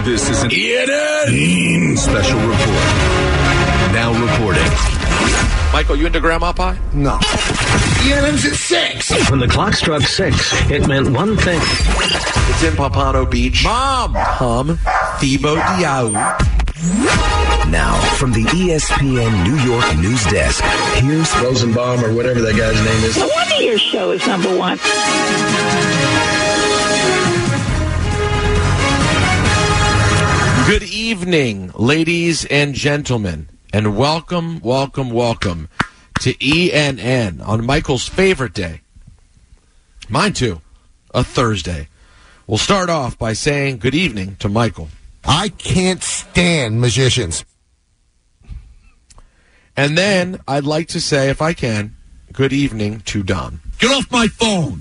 This is an ENN special report. Now reporting. Michael, you into grandma pie? No. ENN's at 6. When the clock struck 6, it meant one thing. It's in Pompano Beach. Mom! Thibaut Diallo. Now, from the ESPN New York news desk, here's Rosenbaum or whatever that guy's name is. No wonder your show is number one. Good evening, ladies and gentlemen, and welcome to ENN on Michael's favorite day. Mine too, a Thursday. We'll start off by saying good evening to Michael. I can't stand magicians. And then I'd like to say, if I can, good evening to Don. Get off my phone.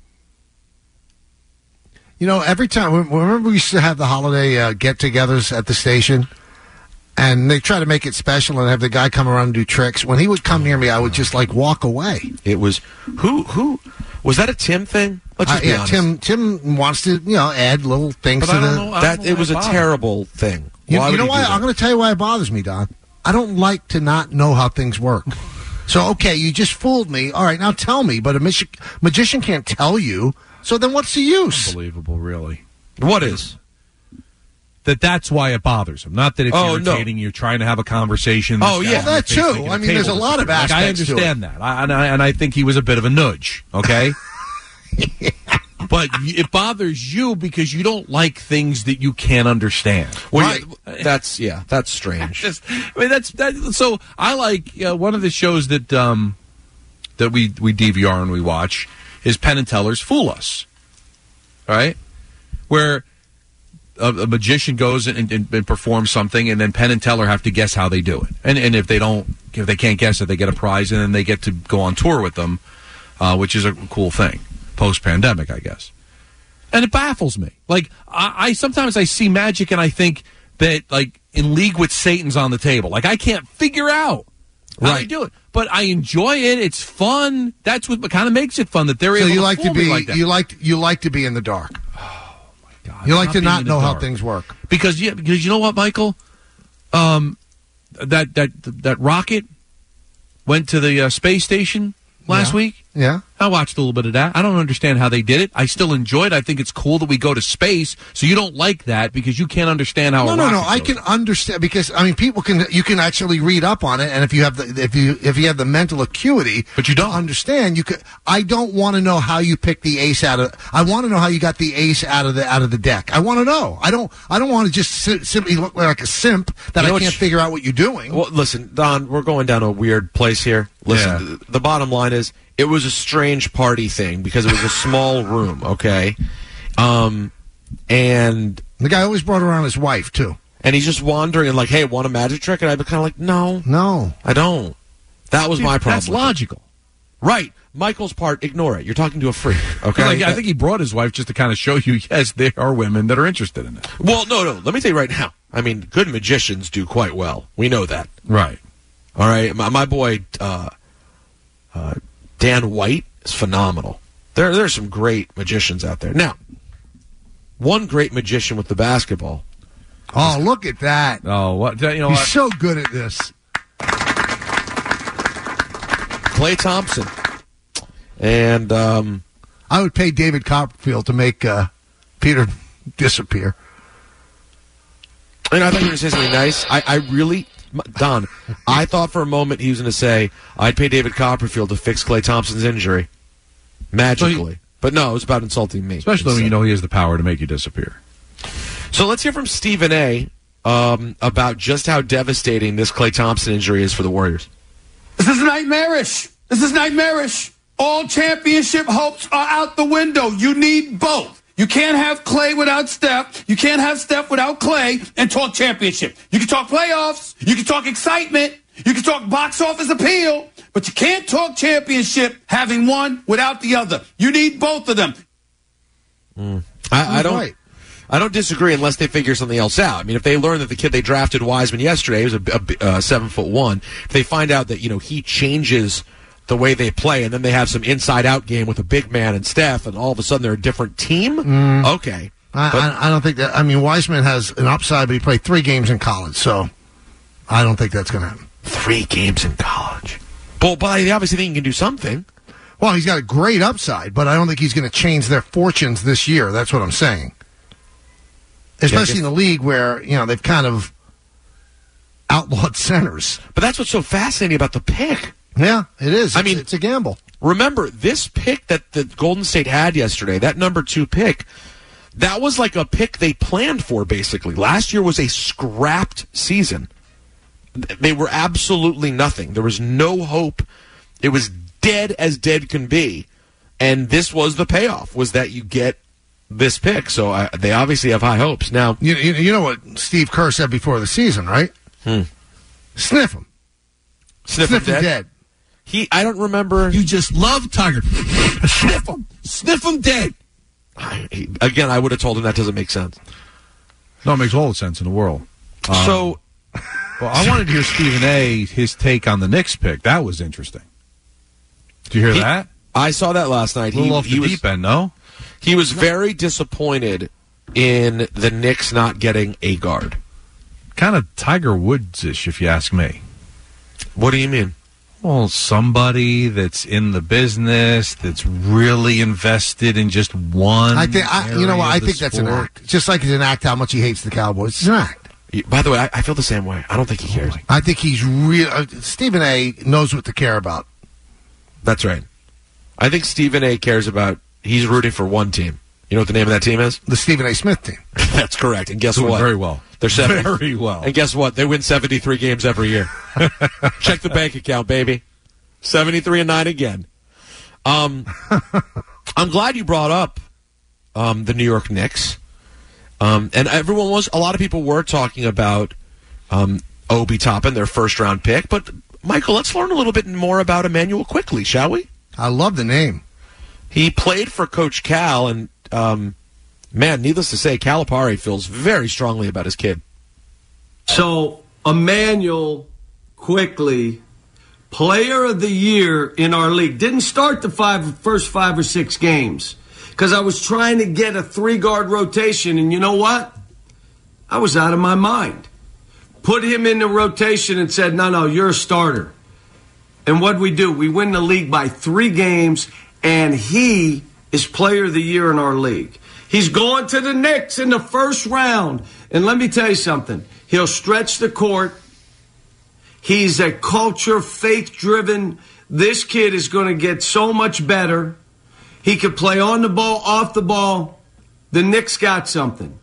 You know, every time, remember we used to have the holiday get-togethers at the station? And they try to make it special and have the guy come around and do tricks. When he would come near me, I would just, walk away. It was, who, was that a Tim thing? Let's just be honest. Tim wants to, add little things to the... It was a terrible thing. You know why? I'm going to tell you why it bothers me, Don. I don't like to not know how things work. So, okay, you just fooled me. All right, now tell me. But a magician can't tell you. So then what's the use? Unbelievable, really. What is? That's why it bothers him. Not that it's irritating. You're trying to have a Oh, conversation. yeah, that too. I mean, there's a lot of aspects I understand that. And I think he was a bit of a nudge, okay? Yeah. But it bothers you because you don't like things that you can't understand. Well, right. That's strange. So I like one of the shows that we DVR and we watch is Penn and Teller's Fool Us, right? Where a magician goes and performs something, and then Penn and Teller have to guess how they do it. And if they can't guess it, they get a prize, and then they get to go on tour with them, which is a cool thing, post-pandemic, I guess. And it baffles me. I sometimes I see magic, and I think that, in league with Satan's on the table. I can't figure out how they do it. But I enjoy it. It's fun. That's what kind of makes it fun, that they're able to fool me like that. You like to be in the dark. God, you like to not know how things work. Because you know what, Michael? That rocket went to the space station last week. Yeah. I watched a little bit of that. I don't understand how they did it. I still enjoy it. I think it's cool that we go to space. So you don't like that because you can't understand how. No. I can understand because you can actually read up on it, and if you have the mental acuity, but you don't understand. I don't want to know how you picked the ace out of. I want to know how you got the ace out of the deck. I want to know. I don't want to just simply look like a simp that I can't figure out what you're doing. Well, listen, Don, we're going down a weird place here. Listen, the bottom line is, it was a strange party thing because it was a small room, okay? And the guy always brought around his wife, too. And he's just wandering and hey, want a magic trick? And I'd be kind of like, no, I don't. That was my problem. That's logical. Right. Michael's part, ignore it. You're talking to a freak, okay? I think he brought his wife just to kind of show you, yes, there are women that are interested in it. Well, no. Let me tell you right now. I mean, good magicians do quite well. We know that. Right. All right? My boy, Dan White is phenomenal. There's some great magicians out there. Now, one great magician with the basketball. Oh, look at that. Oh, what? He's so good at this. Klay Thompson. And I would pay David Copperfield to make Peter disappear. And I thought you were going to say something nice. I really... Don, I thought for a moment he was going to say, I'd pay David Copperfield to fix Klay Thompson's injury. Magically. But no, it was about insulting me. Especially when you know he has the power to make you disappear. So let's hear from Stephen A. About just how devastating this Klay Thompson injury is for the Warriors. This is nightmarish. All championship hopes are out the window. You need both. You can't have Klay without Steph. You can't have Steph without Klay and talk championship. You can talk playoffs. You can talk excitement. You can talk box office appeal. But you can't talk championship having one without the other. You need both of them. I don't disagree unless they figure something else out. I mean, if they learn that the kid they drafted, Wiseman, yesterday was a 7'1", if they find out that he changes the way they play, and then they have some inside-out game with a big man and Steph, and all of a sudden they're a different team, okay. I don't think that. I mean, Wiseman has an upside, but he played 3 games in college, so I don't think that's going to happen. 3 games in college. But I obviously think he can do something. Well, he's got a great upside, but I don't think he's going to change their fortunes this year. That's what I'm saying. Especially in the league where, they've kind of outlawed centers. But that's what's so fascinating about the pick. Yeah, it is. I mean, it's a gamble. Remember, this pick that the Golden State had yesterday, that number 2 pick, that was like a pick they planned for, basically. Last year was a scrapped season. They were absolutely nothing. There was no hope. It was dead as dead can be. And this was the payoff, was that you get this pick. So they obviously have high hopes. Now, you know what Steve Kerr said before the season, right? Sniff him. Sniff him dead? I don't remember. You just love Tiger. Sniff him. Sniff him dead. Again, I would have told him that doesn't make sense. No, it makes all the sense in the world. Well, I wanted to hear Stephen A. his take on the Knicks pick. That was interesting. Did you hear that? I saw that last night. A little off the deep end, no? He was very disappointed in the Knicks not getting a guard. Kind of Tiger Woods-ish, if you ask me. What do you mean? Well, somebody that's in the business, that's really invested in just one. I think that's an act. Just like it's an act how much he hates the Cowboys. It's an act. By the way, I feel the same way. I don't think he cares. I think he's real. Stephen A. knows what to care about. That's right. I think Stephen A. cares about. He's rooting for one team. You know what the name of that team is? The Stephen A. Smith team. That's correct. And guess Doing what? Very well. They're 70. Very well. And guess what? They win 73 games every year. Check the bank account, baby. 73-9 again. I'm glad you brought up the New York Knicks. And a lot of people were talking about Obi Toppin, their first-round pick. But, Michael, let's learn a little bit more about Emmanuel Quickley, shall we? I love the name. He played for Coach Cal, and, needless to say, Calipari feels very strongly about his kid. So, Emmanuel Quickley, Player of the Year in our league. Didn't start the first 5 or 6 games because I was trying to get a 3-guard rotation, and you know what? I was out of my mind. Put him in the rotation and said, no, you're a starter. And what'd we do? We win the league by 3 games, and he is Player of the Year in our league. He's going to the Knicks in the first round. And let me tell you something. He'll stretch the court. He's a culture, faith-driven. This kid is going to get so much better. He could play on the ball, off the ball. The Knicks got something.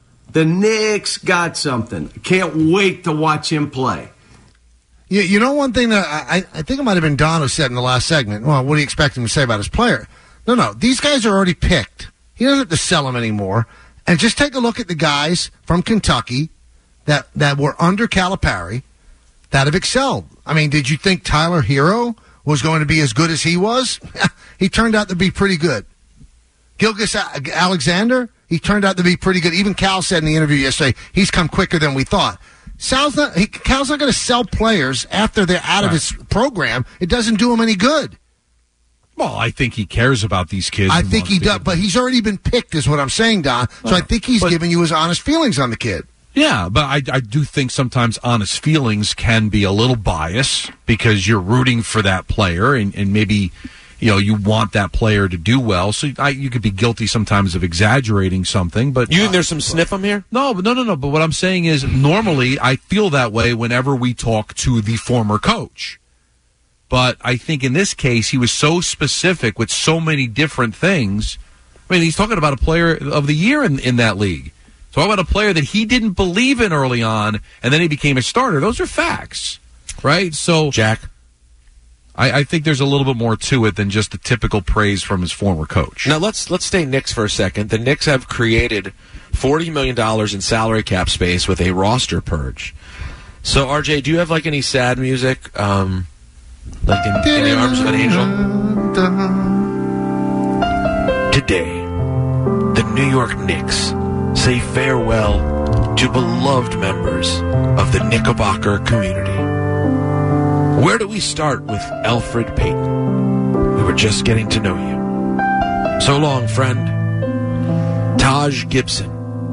Can't wait to watch him play. You know one thing that I think it might have been Don who said in the last segment, well, what do you expect him to say about his player? No, these guys are already picked. He doesn't have to sell them anymore. And just take a look at the guys from Kentucky that were under Calipari that have excelled. I mean, did you think Tyler Hero was going to be as good as he was? He turned out to be pretty good. Gilgeous Alexander, he turned out to be pretty good. Even Cal said in the interview yesterday, he's come quicker than we thought. Cal's not going to sell players after they're out of his program. It doesn't do him any good. Well, I think he cares about these kids. I think he does, but he's already been picked, is what I'm saying, Don. So I think he's giving you his honest feelings on the kid. Yeah, but I do think sometimes honest feelings can be a little biased because you're rooting for that player and maybe you want that player to do well. So you could be guilty sometimes of exaggerating something. But you think there's some sniff 'em here? No. But what I'm saying is normally I feel that way whenever we talk to the former coach. But I think in this case he was so specific with so many different things. I mean, he's talking about a player of the year in that league. So about a player that he didn't believe in early on, and then he became a starter. Those are facts, right? So, Jack, I think there's a little bit more to it than just the typical praise from his former coach. Now let's stay Knicks for a second. The Knicks have created $40 million in salary cap space with a roster purge. So, RJ, do you have any sad music, like in the Arms of an Angel? Today, the New York Knicks say farewell to beloved members of the Knickerbocker community. Where do we start with Elfrid Payton? We were just getting to know you. So long, friend. Taj Gibson,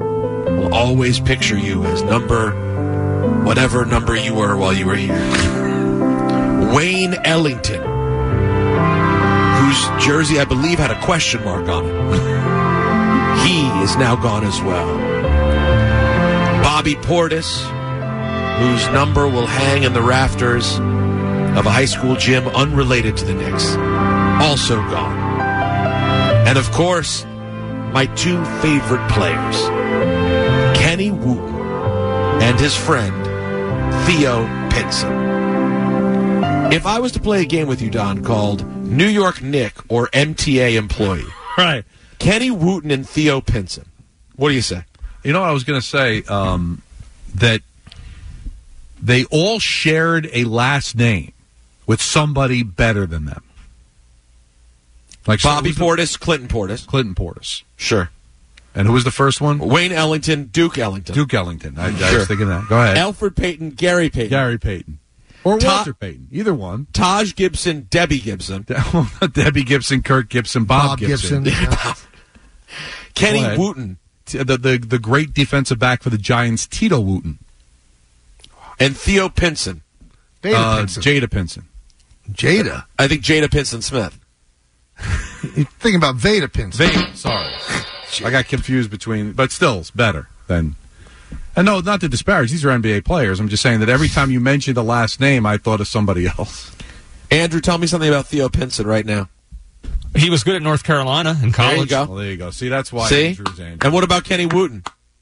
always picture you as whatever number you were while you were here. Wayne Ellington, whose jersey I believe had a question mark on it. He is now gone as well. Bobby Portis, whose number will hang in the rafters of a high school gym unrelated to the Knicks, also gone. And of course, my two favorite players, Kenny Wooten and his friend, Theo Pinson. If I was to play a game with you, Don, called New York Knick or MTA Employee, Right. Kenny Wooten and Theo Pinson, what do you say? You know what I was going to say? That they all shared a last name with somebody better than them. Like Bobby Portis, Clinton Portis. Clinton Portis. Sure. And who was the first one? Wayne Ellington, Duke Ellington. Duke Ellington. I Sure. was thinking that. Go ahead. Alfred Payton, Gary Payton. Gary Payton. Or Ta- Walter Payton. Either one. Taj Gibson, Debbie Gibson. Debbie Gibson, Kirk Gibson, Bob Gibson. Yeah. Kenny Go ahead. Wooten. The great defensive back for the Giants, Tito Wooten. And Theo Pinson. Jada Pinson. Jada Pinson. Jada. I think Jada Pinson Smith. You're thinking about Veda Pinson. Veda, sorry. I got confused between, but still, it's better than. And no, not to disparage. These are NBA players. I'm just saying that every time you mention the last name, I thought of somebody else. Andrew, tell me something about Theo Pinson right now. He was good at North Carolina in college. There you go. Well, there you go. See, that's why See? Andrew's Andrew. And what about Kenny Wooten?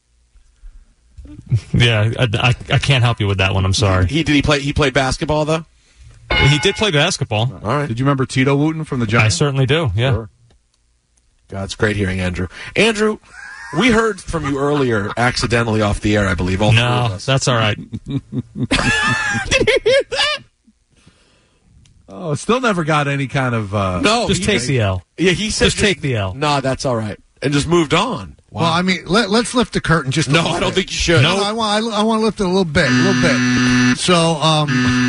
Yeah, I can't help you with that one. I'm sorry. He played basketball though? He did play basketball. All right. Did you remember Tito Wooten from the I Giants? certainly do. Yeah. Sure. God, it's great hearing Andrew. Andrew, we heard from you earlier, accidentally off the air, I believe. All three of No, us. that's all right. Did you hear that? Oh, still never got any kind of. No, Just take the L. Yeah, he said Just take the L. Nah, that's all right, and just moved on. Wow. Well, I mean, let's lift the curtain just a No, little I don't bit. think you should. No, I want to lift it a little bit, So, all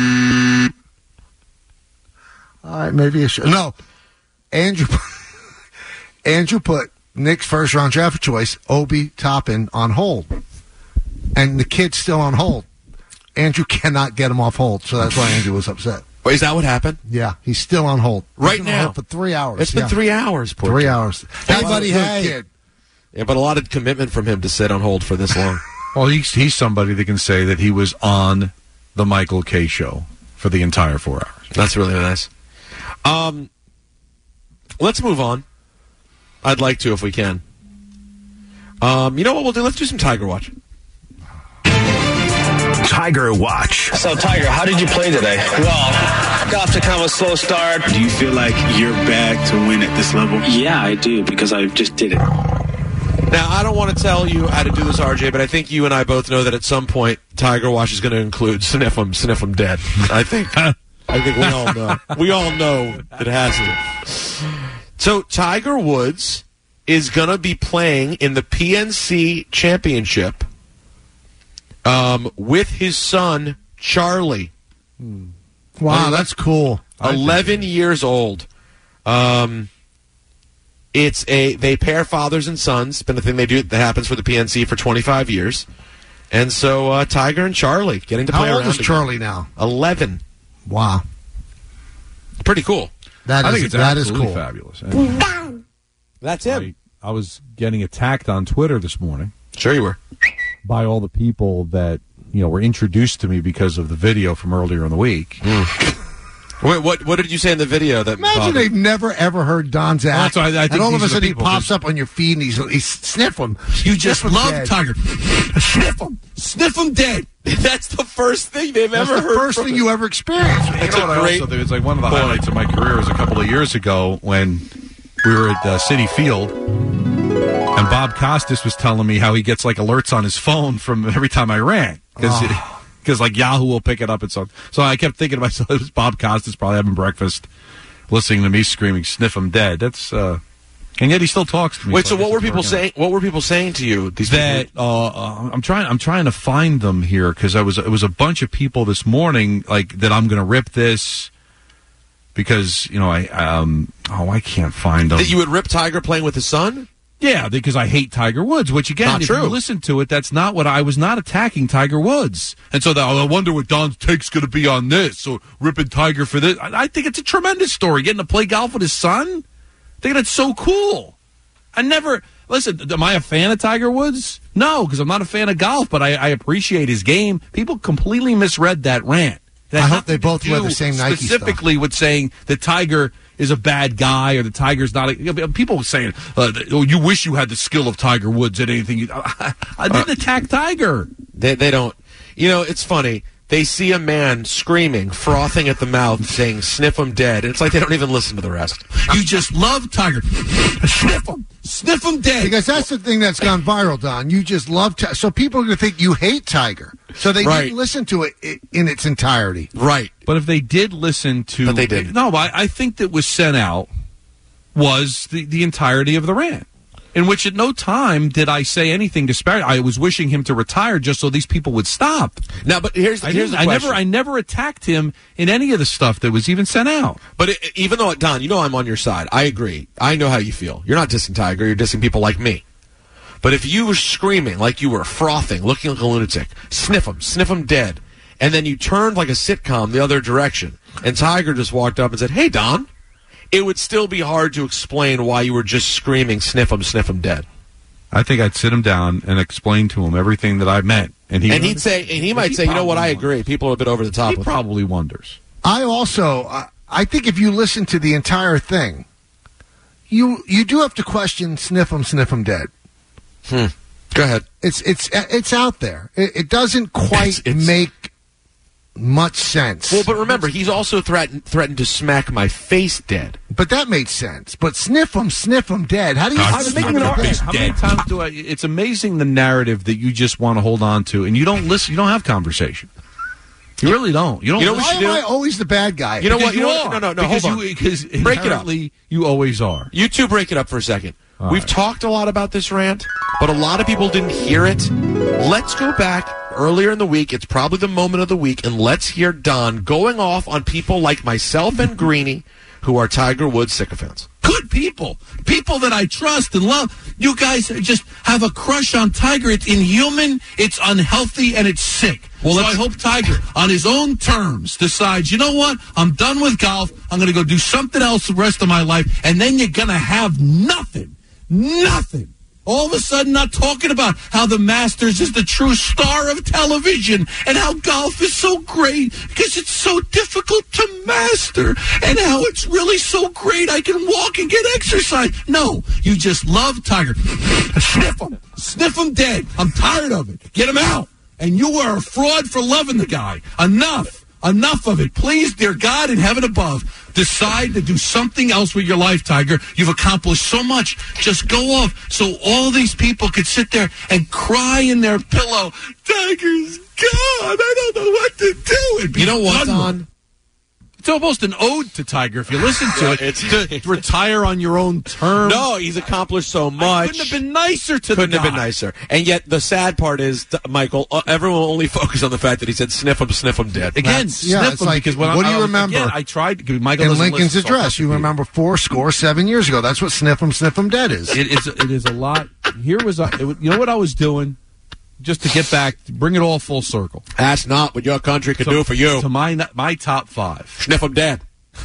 right, maybe I should. No, Andrew put Nick's first round draft choice, Obi Toppin, on hold, and the kid's still on hold. Andrew cannot get him off hold, so that's why Andrew was upset. Wait, is that what happened? Yeah, he's still on hold. Right He's been on now? hold for 3 hours. It's been 3 hours. Poor 3 kid. hours. Hey, buddy, good hey. kid. Yeah, but a lot of commitment from him to sit on hold for this long. Well, he's somebody that can say that he was on the Michael K. show for the entire 4 hours. That's really nice. Let's move on. I'd like to if we can. You know what we'll do? Let's do some Tiger Watch. Tiger Watch. So, Tiger, how did you play today? Well, got off to kind of a slow start. Do you feel like you're back to win at this level? Yeah, I do, because I just did it. Now, I don't want to tell you how to do this, RJ, but I think you and I both know that at some point Tiger Watch is going to include Sniff 'em Dead. I think we all know. We all know it has to. So Tiger Woods is going to be playing in the PNC Championship with his son, Charlie. Wow, that's cool. 11 years old. They pair fathers and sons. It's been a thing they do that happens for the PNC for 25 years. And so Tiger and Charlie getting to play How around. old is again. Charlie now? 11. Wow. Pretty cool. I think it's that is absolutely cool. fabulous. That's him. I was getting attacked on Twitter this morning. Sure you were. By all the people that were introduced to me because of the video from earlier in the week. Wait, what did you say in the video? That Imagine they've never ever heard Don's act, that's why I think and all of a these are the sudden he people, pops up on your feed and he's sniff him. You just Sniff 'em love dead. Tiger. Sniff him dead. That's the first thing they've That's ever the heard. first from thing him. you ever experienced. You know what I also do? It's like one of the highlights of my career was a couple of years ago when we were at Citi Field, and Bob Costas was telling me how he gets like alerts on his phone from every time I rang because like Yahoo will pick it up and so. So I kept thinking to myself, it was Bob Costas probably having breakfast, listening to me screaming, "Sniff him dead." That's and yet he still talks to me. Wait, so I guess what were it's people working saying? What were people saying to you? These that I'm trying to find them here because it was a bunch of people this morning like that I'm going to rip this because I can't find them. That you would rip Tiger playing with his son? Yeah, because I hate Tiger Woods, which again, Not if true. you listen to it, that's not what I was not attacking Tiger Woods. And so I wonder what Don's take's going to be on this, or ripping Tiger for this. I think it's a tremendous story. Getting to play golf with his son, I think that's so cool. Listen, am I a fan of Tiger Woods? No, because I'm not a fan of golf, but I appreciate his game. People completely misread that rant. I hope they both wear the same Nike stuff. Specifically with saying that Tiger is a bad guy or the Tiger's not people saying, you wish you had the skill of Tiger Woods at anything. I didn't attack Tiger. They don't. You know, it's funny. They see a man screaming, frothing at the mouth, saying, sniff him dead. And it's like they don't even listen to the rest. You just love Tiger. Sniff him. Sniff him dead. Because that's the thing that's gone viral, Don. You just love Tiger. So people are going to think you hate Tiger. So they didn't listen to it in its entirety. Right. But if they did listen to... But they didn't. No, I think that was sent out was the entirety of the rant, in which at no time did I say anything disparaging. I was wishing him to retire just so these people would stop. Now, but here's the question. I never attacked him in any of the stuff that was even sent out. But even though, Don, you know I'm on your side. I agree. I know how you feel. You're not dissing Tiger. You're dissing people like me. But if you were screaming like you were frothing, looking like a lunatic, sniff him dead, and then you turned like a sitcom the other direction, and Tiger just walked up and said, hey, Don, it would still be hard to explain why you were just screaming, sniff him dead. I think I'd sit him down and explain to him everything that I meant. And he might say, you know what, I agree. People are a bit over the top. He probably wonders. I think if you listen to the entire thing, you do have to question sniff him dead. Go ahead. It's out there. It doesn't quite make much sense. Well, but remember, he's also threatened to smack my face dead. But that made sense. But sniff him dead. How do you? How many times do I? It's amazing the narrative that you just want to hold on to, and you don't listen. You don't have conversation. You really don't. You don't. You know why am I always the bad guy? You know what? No. Hold on. Because break it up. You always are. You two break it up for a second. All We've right. talked a lot about this rant, but a lot of people didn't hear it. Let's go back earlier in the week. It's probably the moment of the week, and let's hear Don going off on people like myself and Greeny, who are Tiger Woods sycophants. Good people that I trust and love. You guys just have a crush on Tiger. It's inhuman, it's unhealthy, and it's sick. Well, so I hope Tiger, on his own terms, decides, you know what? I'm done with golf. I'm going to go do something else the rest of my life, and then you're going to have nothing. Nothing. All of a sudden, not talking about how the Masters is the true star of television and how golf is so great because it's so difficult to master and how it's really so great I can walk and get exercise. No, you just love Tiger. Sniff him dead. I'm tired of it. Get him out. And you are a fraud for loving the guy. Enough of it. Please, dear God in heaven above, decide to do something else with your life, Tiger. You've accomplished so much. Just go off so all these people could sit there and cry in their pillow. Tiger's gone. I don't know what to do. You know what, Don? It's almost an ode to Tiger if you listen to it. It's to retire on your own terms. No, he's accomplished so much. Couldn't have been nicer to the Couldn't guy. have been nicer. And yet the sad part is, Michael, everyone will only focus on the fact that he said sniff him dead. Again, sniff him like, because what do you remember? Again, I tried. Michael in doesn't Lincoln's listen, so I'll address, you repeat. remember 7 years ago. That's what sniff him dead is. It is a lot. Here was you know what I was doing, just to get back, bring it all full circle. That's not what your country could do for you. To my top five. Sniff him dead.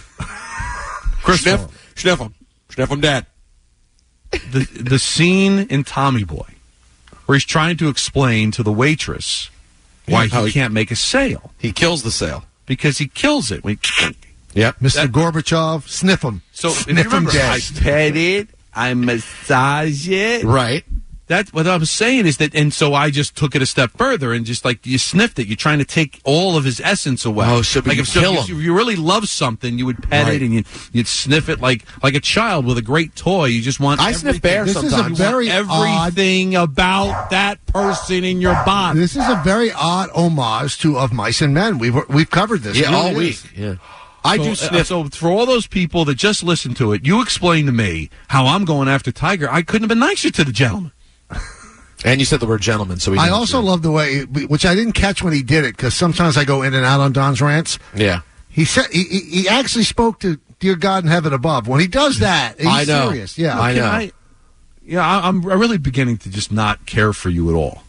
Sniff him dead. The scene in Tommy Boy, where he's trying to explain to the waitress why he can't make a sale. He kills the sale because he kills it. Yep, Mr. Gorbachev, sniff him. So sniff him dead. I pet it, I massage it. Right. That's what I'm saying is that, and so I just took it a step further and just like you sniffed it. You're trying to take all of his essence away. Oh, so like if you really love something, you would pet it and you'd sniff it like a child with a great toy. You just want. I sniff bears sometimes. This is a very everything about that person in your body. This is a very odd homage to Of Mice and Men. We've covered this. Yeah, all week. Yeah. I do sniff. So for all those people that just listen to it, you explain to me how I'm going after Tiger. I couldn't have been nicer to the gentleman. And you said the word gentleman, so I also love the way, which I didn't catch when he did it, because sometimes I go in and out on Don's rants. Yeah. He said he actually spoke to dear God in heaven above. When he does that, he's serious. Yeah. I know. I'm really beginning to just not care for you at all.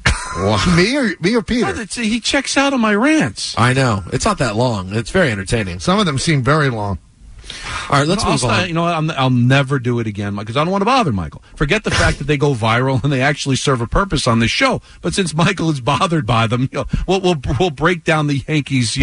Me or Peter? No, he checks out on my rants. I know. It's not that long. It's very entertaining. Some of them seem very long. All right, let's move on. You know, I'll never do it again because I don't want to bother Michael. Forget the fact that they go viral and they actually serve a purpose on this show. But since Michael is bothered by them, we'll break down the Yankees.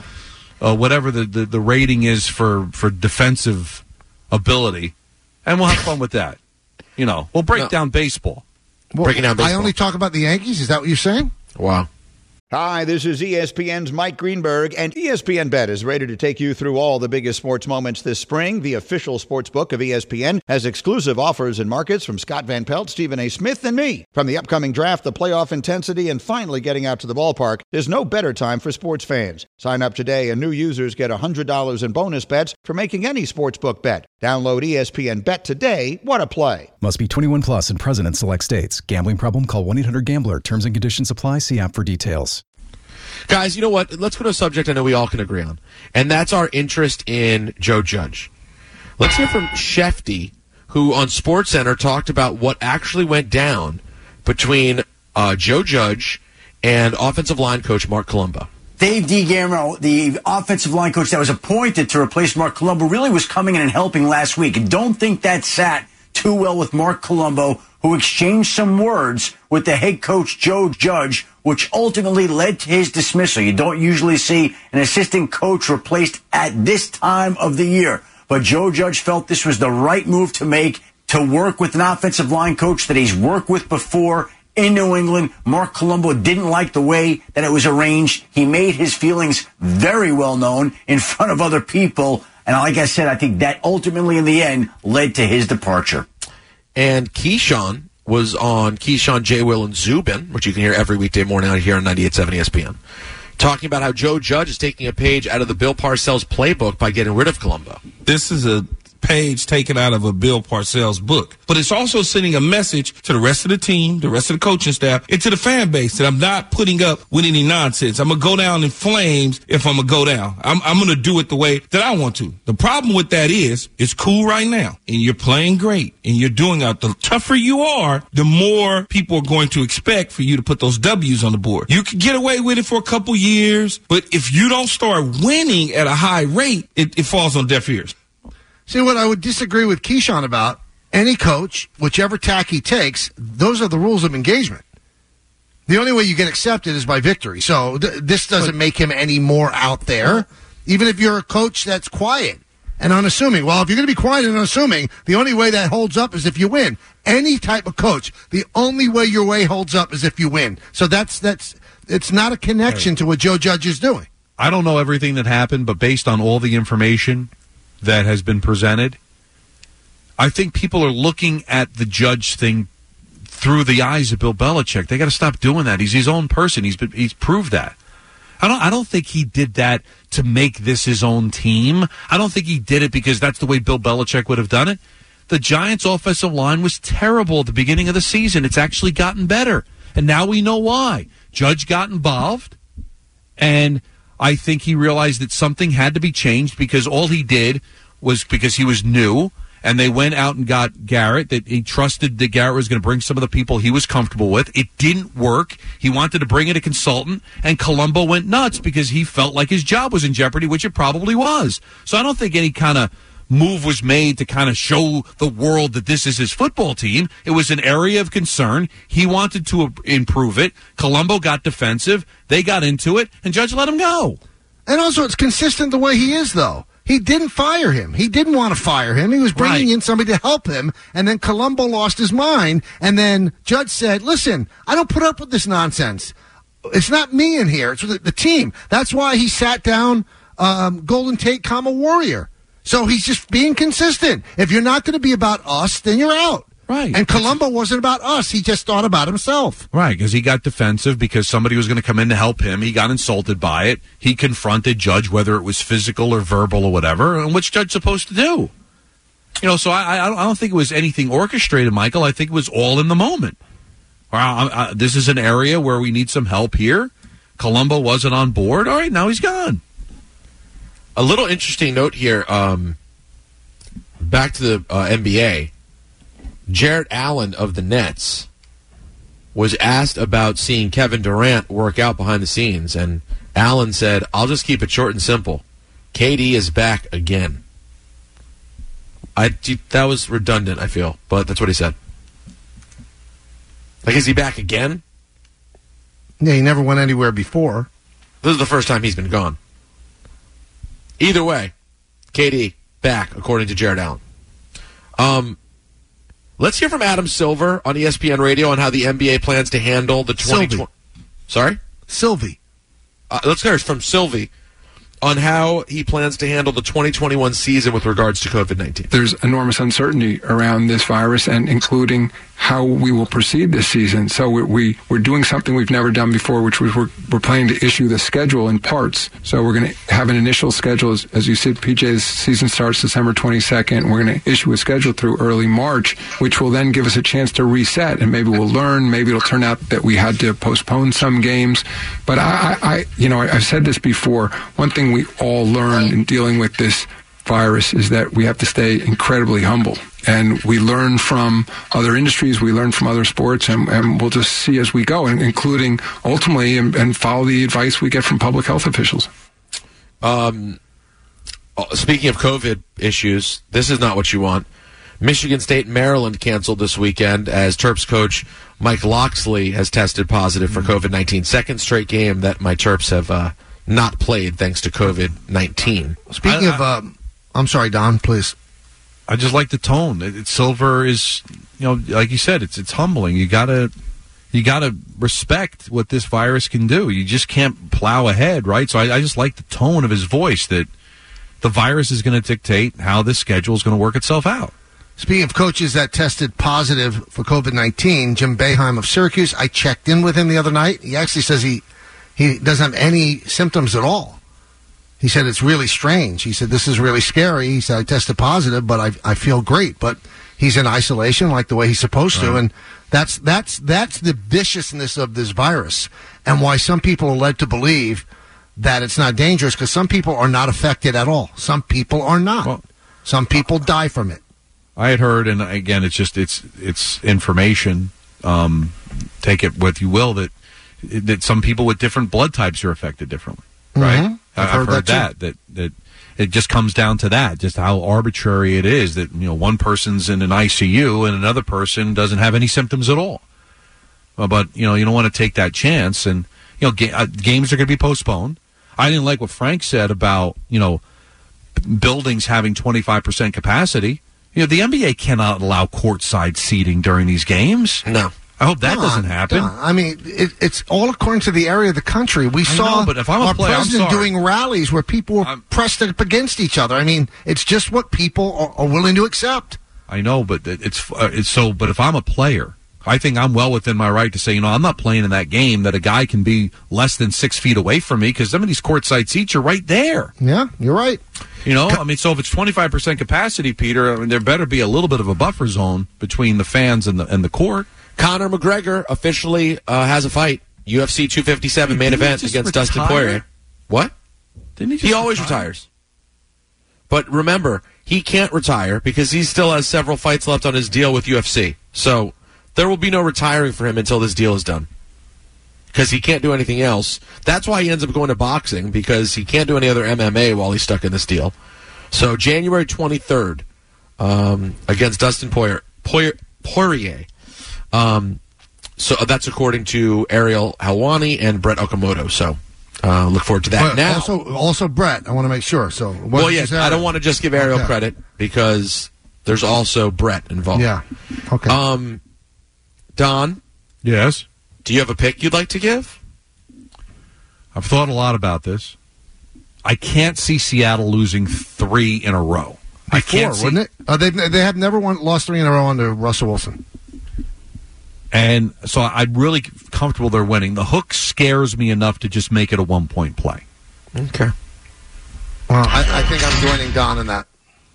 Whatever the rating is for defensive ability, and we'll have fun with that. We'll break down baseball. Breaking down baseball. I only talk about the Yankees? Is that what you're saying? Wow. Hi, this is ESPN's Mike Greenberg, and ESPN Bet is ready to take you through all the biggest sports moments this spring. The official sports book of ESPN has exclusive offers and markets from Scott Van Pelt, Stephen A. Smith, and me. From the upcoming draft, the playoff intensity, and finally getting out to the ballpark, there's no better time for sports fans. Sign up today, and new users get $100 in bonus bets for making any sportsbook bet. Download ESPN Bet today. What a play. Must be 21 plus and present in select states. Gambling problem? Call 1-800-GAMBLER. Terms and conditions apply. See app for details. Guys, you know what? Let's go to a subject I know we all can agree on, and that's our interest in Joe Judge. Let's hear from Shefty, who on SportsCenter talked about what actually went down between Joe Judge and offensive line coach Mark Colombo. Dave DeGamero, the offensive line coach that was appointed to replace Mark Colombo, really was coming in and helping last week. And don't think that sat too well with Mark Colombo, who exchanged some words with the head coach Joe Judge, which ultimately led to his dismissal. You don't usually see an assistant coach replaced at this time of the year. But Joe Judge felt this was the right move to make, to work with an offensive line coach that he's worked with before in New England. Mark Colombo didn't like the way that it was arranged. He made his feelings very well known in front of other people. And like I said, I think that ultimately in the end led to his departure. And Keyshawn was on Keyshawn, J. Will, and Zubin, which you can hear every weekday morning out here on 98.7 ESPN, talking about how Joe Judge is taking a page out of the Bill Parcells playbook by getting rid of Colombo. This is a page taken out of a Bill Parcells book. But it's also sending a message to the rest of the team, the rest of the coaching staff, and to the fan base that I'm not putting up with any nonsense. I'm going to go down in flames if I'm going to go down. I'm going to do it the way that I want to. The problem with that is, it's cool right now, and you're playing great, and you're doing out. The tougher you are, the more people are going to expect for you to put those W's on the board. You can get away with it for a couple years, but if you don't start winning at a high rate, it falls on deaf ears. See, what I would disagree with Keyshawn about, any coach, whichever tack he takes, those are the rules of engagement. The only way you get accepted is by victory. So this doesn't make him any more out there, even if you're a coach that's quiet and unassuming. Well, if you're going to be quiet and unassuming, the only way that holds up is if you win. Any type of coach, the only way your way holds up is if you win. So it's not a connection to what Joe Judge is doing. I don't know everything that happened, but based on all the information that has been presented, I think people are looking at the Judge thing through the eyes of Bill Belichick. They got to stop doing that. He's his own person. He's proved that. I don't think he did that to make this his own team. I don't think he did it because that's the way Bill Belichick would have done it. The Giants' offensive line was terrible at the beginning of the season. It's actually gotten better, and now we know why. Judge got involved, and I think he realized that something had to be changed because all he did was because he was new, and they went out and got Garrett, that he trusted that Garrett was going to bring some of the people he was comfortable with. It didn't work. He wanted to bring in a consultant, and Colombo went nuts because he felt like his job was in jeopardy, which it probably was. So I don't think any kind of move was made to kind of show the world that this is his football team. It was an area of concern. He wanted to improve it. Colombo got defensive. They got into it, and Judge let him go. And also, it's consistent the way he is, though. He didn't fire him. He didn't want to fire him. He was bringing in somebody to help him, and then Colombo lost his mind, and then Judge said, listen, I don't put up with this nonsense. It's not me in here. It's the team. That's why he sat down Golden Tate, Warrior. So he's just being consistent. If you're not going to be about us, then you're out. Right. And Colombo wasn't about us. He just thought about himself. Right, because he got defensive because somebody was going to come in to help him. He got insulted by it. He confronted Judge, whether it was physical or verbal or whatever, and what's Judge supposed to do? So I don't think it was anything orchestrated, Michael. I think it was all in the moment. This is an area where we need some help here. Colombo wasn't on board. All right, now he's gone. A little interesting note here. Back to the NBA. Jarrett Allen of the Nets was asked about seeing Kevin Durant work out behind the scenes, and Allen said, "I'll just keep it short and simple. KD is back again." That was redundant, I feel, but that's what he said. Like, is he back again? Yeah, he never went anywhere before. This is the first time he's been gone. Either way, KD back, according to Jarrett Allen. Let's hear from Adam Silver on ESPN Radio on how the NBA plans to handle the 2020. Sorry? Sylvie. Let's hear from Sylvie on how he plans to handle the 2021 season with regards to COVID-19. There's enormous uncertainty around this virus, and including how we will proceed this season. So we're doing something we've never done before, which was we're planning to issue the schedule in parts. So we're going to have an initial schedule. As you said, PJ's season starts December 22nd. We're going to issue a schedule through early March, which will then give us a chance to reset, and maybe we'll learn. Maybe it'll turn out that we had to postpone some games. But I've said this before. One thing we all learned in dealing with this virus is that we have to stay incredibly humble. And we learn from other industries, we learn from other sports, and we'll just see as we go, including ultimately and follow the advice we get from public health officials. Speaking of COVID issues, this is not what you want. Michigan State and Maryland canceled this weekend as Terps coach Mike Locksley has tested positive for COVID-19. Second straight game that my Terps have not played thanks to COVID-19. Speaking of... I'm sorry, Don, please. I just like the tone. Silver is, like you said, it's humbling. You gotta respect what this virus can do. You just can't plow ahead, right? So I just like the tone of his voice that the virus is going to dictate how this schedule is going to work itself out. Speaking of coaches that tested positive for COVID-19, Jim Boeheim of Syracuse, I checked in with him the other night. He actually says he doesn't have any symptoms at all. He said it's really strange. He said this is really scary. He said I tested positive, but I feel great. But he's in isolation like the way he's supposed to, and that's the viciousness of this virus, and why some people are led to believe that it's not dangerous, because some people are not affected at all. Some people are not. Well, some people die from it. I had heard, and again, it's information. Take it what you will. That some people with different blood types are affected differently. Right? Mm-hmm. I've heard that it just comes down to that, just how arbitrary it is that, one person's in an ICU and another person doesn't have any symptoms at all. But, you don't want to take that chance, and, games are going to be postponed. I didn't like what Frank said about, buildings having 25% capacity. The NBA cannot allow courtside seating during these games. No. I hope that doesn't happen. I mean, it's all according to the area of the country. We saw but if I'm our a player, president doing rallies where people were pressed up against each other. I mean, it's just what people are willing to accept. I know, but it's so. But if I'm a player, I think I'm well within my right to say, I'm not playing in that game that a guy can be less than 6 feet away from me, because some of these courtside seats are right there. Yeah, you're right. So if it's 25% capacity, Peter, there better be a little bit of a buffer zone between the fans and the court. Conor McGregor officially has a fight. UFC 257 main event against Dustin Poirier. What? He always retires. But remember, he can't retire because he still has several fights left on his deal with UFC. So there will be no retiring for him until this deal is done, because he can't do anything else. That's why he ends up going to boxing, because he can't do any other MMA while he's stuck in this deal. So January 23rd against Dustin Poirier. So that's according to Ariel Helwani and Brett Okamoto. So look forward to that. But now, also Brett, I want to make sure. So I don't want to just give Ariel credit, because there's also Brett involved. Yeah. Okay. Don? Yes? Do you have a pick you'd like to give? I've thought a lot about this. I can't see Seattle losing 3 in a row. Wouldn't it? They have never lost 3 in a row under Russell Wilson. And so I'm really comfortable they're winning. The hook scares me enough to just make it a 1-point play. Okay. Well, I think I'm joining Don in that.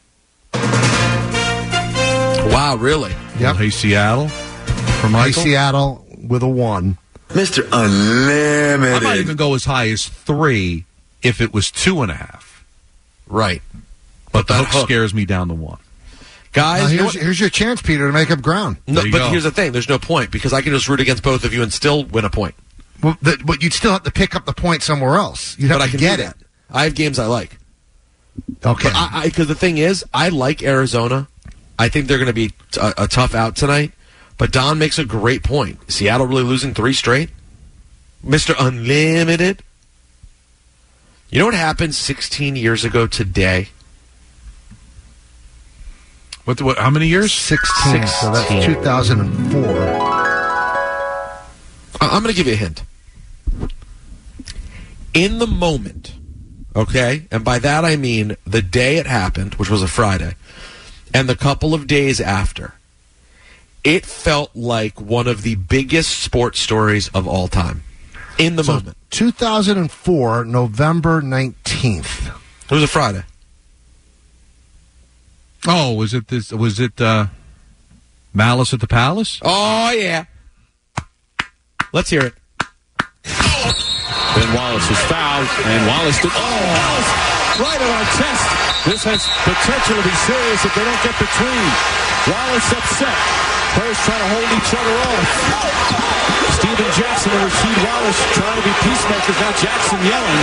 Wow, really? Yep. Hey, Seattle for Michael? Hey, Seattle with a 1. Mr. Unlimited. I might even go as high as 3 if it was 2.5. Right. But the hook scares me down to 1. Guys, here's your chance, Peter, to make up ground. No, but here's the thing. There's no point because I can just root against both of you and still win a point. Well, but you'd still have to pick up the point somewhere else. You'd have to get it. I have games I like. Okay. Because the thing is, I like Arizona. I think they're going to be a tough out tonight. But Don makes a great point. Seattle really losing 3 straight? Mr. Unlimited? You know what happened 16 years ago today? What? How many years? 16. So that's 2004. I'm going to give you a hint. In the moment, okay, and by that I mean the day it happened, which was a Friday, and the couple of days after, it felt like one of the biggest sports stories of all time. In the moment. 2004, November 19th. It was a Friday. Oh, was it Malice at the Palace? Oh, yeah. Let's hear it. Then Wallace is fouled, and Wallace did. Wallace right at our chest. This has potential to be serious if they don't get between. Wallace upset. Players trying to hold each other off. Steven Jackson and Rasheed Wallace trying to be peacemakers. Now Jackson yelling.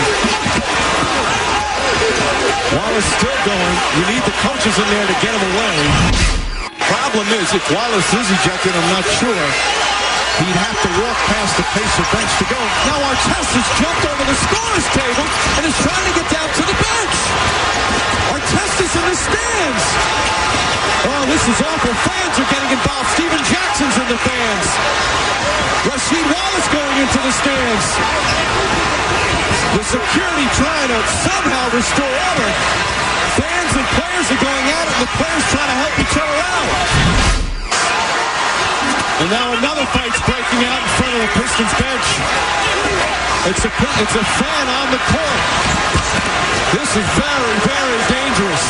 Wallace still going. You need the coaches in there to get him away. Problem is, if Wallace is ejected, I'm not sure. He'd have to walk past the Pacer bench to go. Now Artest has jumped over the scorer's table and is trying to get down to the bench. Artest is in the stands. Oh, this is awful. Fans are getting involved. Steven Jackson's in the fans. Rasheed Wallace going into the stands. The security trying to somehow restore order. Fans and players are going at it, and the players trying to help each other out. And now another fight's breaking out in front of the Pistons bench. It's a fan on the court. This is very, very dangerous.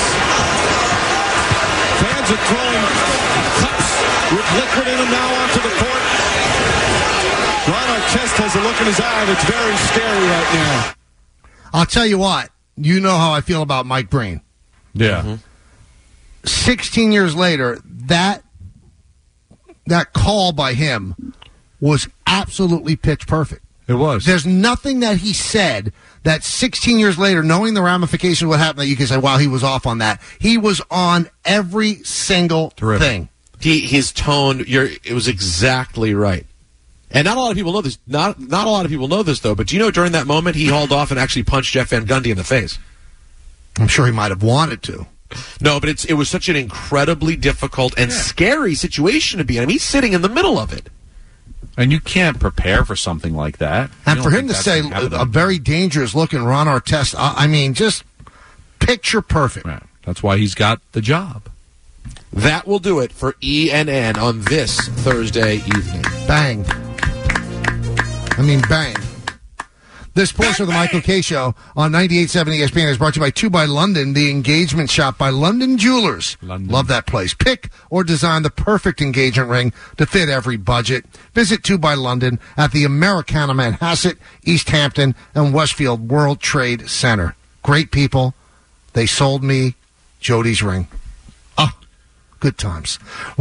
Fans are throwing cups with liquid in them now onto the court. Ron Artest has a look in his eye that's very scary right now. I'll tell you what. You know how I feel about Mike Breen. Yeah. 16 years later, that call by him was absolutely pitch perfect. It was. There's nothing that he said that 16 years later, knowing the ramifications of what happened, that you can say, wow, he was off on that. He was on every single thing. His tone, it was exactly right. And not a lot of people know this. Not a lot of people know this, though. But do you know during that moment, he hauled off and actually punched Jeff Van Gundy in the face? I'm sure he might have wanted to. No, but it was such an incredibly difficult and scary situation to be in. I mean, he's sitting in the middle of it. And you can't prepare for something like that. And for him to say a very dangerous looking Ron Artest, I mean, just picture perfect. Right. That's why he's got the job. That will do it for ENN on this Thursday evening. Bang. I mean, bang. This portion of the Michael Kay Show on 98.7 ESPN is brought to you by 2 by London, the engagement shop by London Jewelers. Love that place. Pick or design the perfect engagement ring to fit every budget. Visit 2 by London at the Americana Manhasset, East Hampton, and Westfield World Trade Center. Great people. They sold me Jody's ring. Ah, good times.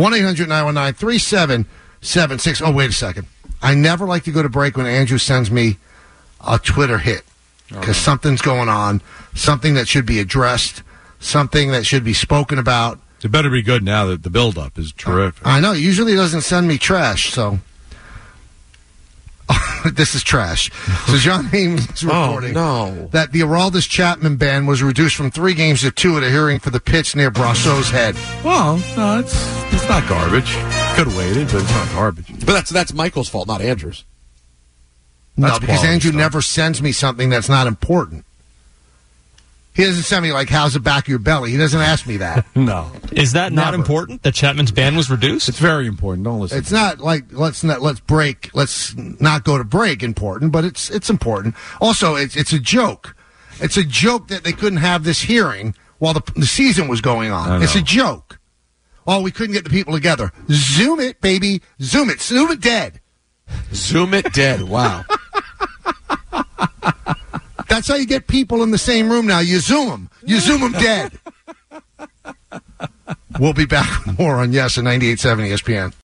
1-800-919-3776. Oh, wait a second. I never like to go to break when Andrew sends me a Twitter hit because something's going on, something that should be addressed, something that should be spoken about. It better be good now that the build-up is terrific. I know. Usually doesn't send me trash, so this is trash. So John Heyman is reporting that the Aroldis Chapman ban was reduced from 3 games to 2 at a hearing for the pitch near Brosseau's head. Well, no, it's not garbage. Could have waited, but it's not garbage. But that's Michael's fault, not Andrew's. No, because Andrew never sends me something that's not important. He doesn't send me, like, how's the back of your belly? He doesn't ask me that. No. Is that not important, that Chapman's ban was reduced? It's very important. Don't listen. It's not like, let's not go to break important, but it's important. Also, it's a joke. It's a joke that they couldn't have this hearing while the season was going on. It's a joke. Oh, we couldn't get the people together. Zoom it, baby. Zoom it. Zoom it dead. Zoom it dead. Wow. That's how you get people in the same room now. You zoom them. You zoom them dead. We'll be back with more on Yes and 98.7 ESPN.